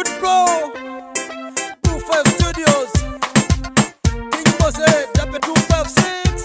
Jude Pro 25 Studios King Boss Dape 256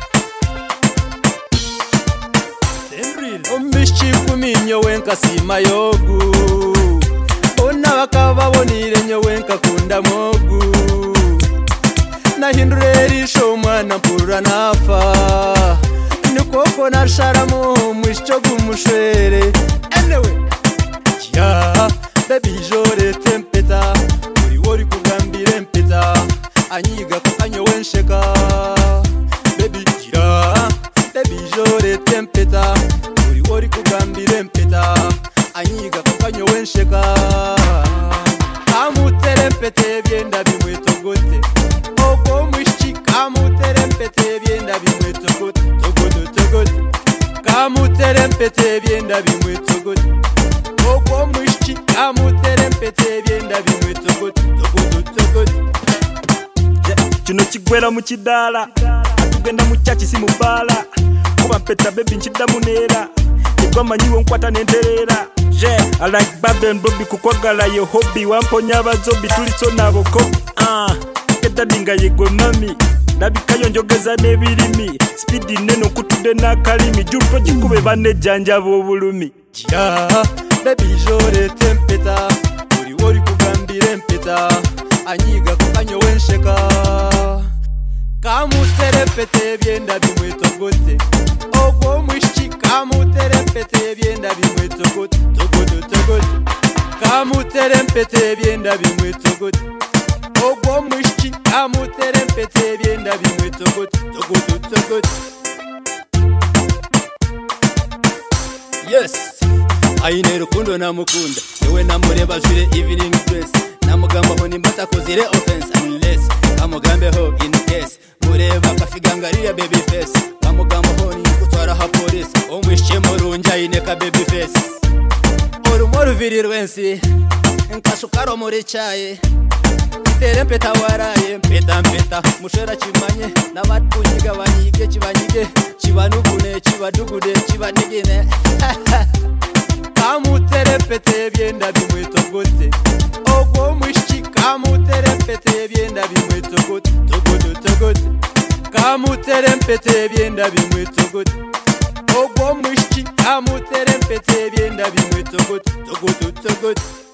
Henry Omishi kuminyo wenka sima yogu Ona wakava bonire nyo wenka kunda mogu Nahindure risho mwana mpura nafa Nukoko na sharamu mwishogu mushwere Anyway Chia Baby jore tempeta Uri wori kugambire mpeta Anyiga kukanyo wensheka Baby chia Baby jore tempeta Uri wori kugambire mpeta Anyiga kukanyo wensheka Kamutere mpete byenda bimweto gote Oko mwishi kamutere mpete byenda bimweto gote Togote Kamutere mpete byenda bimweto gote Oko mwishi kamutere mpete byenda bimweto gote Togote Kino kigwera mu kidala atugenda mu chachi si mubala kuba mpeta baby nchida munera igwa manyiwo nkwata nenterera I like Babden Bobby kukwagala yo hobby wamponya abazobi tuliso nabo ko keta dinga yegwe mami nabikayo njogeza nebirimi speed neno kutude nakalimi jupo jikube bane janja bobulumi Chia baby jore tempeta uri wori kugambire mpeta Anyiga kukanyo wensheka Kamutere pete byenda bimweto gote Ogwo mwishi kamutere pete byenda bimweto gote Togote Kamutere pete byenda bimweto gote Ogwo mwishi kamutere pete byenda bimweto gote Togote Yes Aine rukundo na mukunda Yewe namureba jure evening dress Namugamba ho nimbata kozire offense unless Kamugambe ho in case Mureba kafigangarira baby face Kamugamba ho ni kutwara ha police Omwishe morunja ineka baby face Orumoru viri rwensi Nkashukaro muri chaye Tere mpeta waraye mpeta Mushera chimanye Nabatunyiga banyige chibanyige Chibanugune chibadugude chibanigine Kamutere pete byenda bimweto gote Ogwo mwishi kamutere pete byenda bimweto gote Togote Kamutere pete byenda bimweto gote Ogwo mwishi kamutere pete byenda bimweto gote Togote